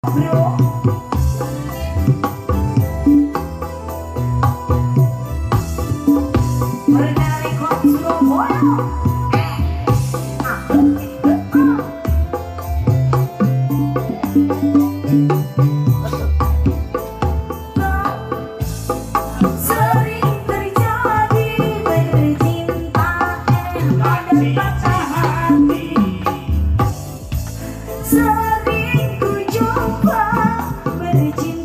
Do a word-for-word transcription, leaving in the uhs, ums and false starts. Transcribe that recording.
Bro, berdari kok Surabaya. Eh, aku sering terjadi bercinta dan patah hati. Sering ku jumpa bercinta.